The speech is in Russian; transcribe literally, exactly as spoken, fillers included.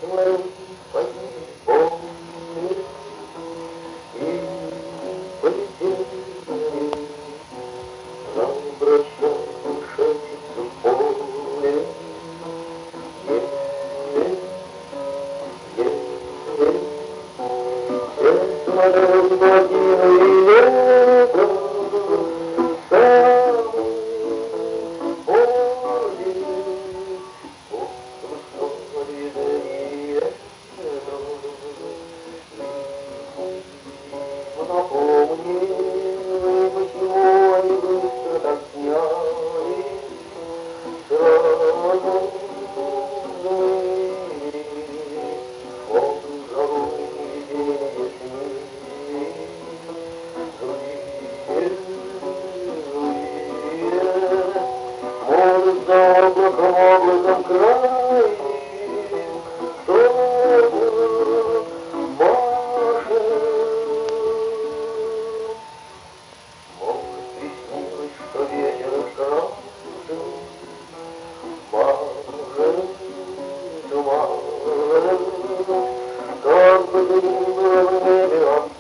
твои помню, и полетели нам бросавшись в поле. Смотрел годины лето, самый поле, солидное, напомни, мы сегодня быстро так сняли, сразу за облаком, облаком край, кто-то машет. Может, приснилось, что ветер сразу мажет, мажет, как бы ты ни было в небе.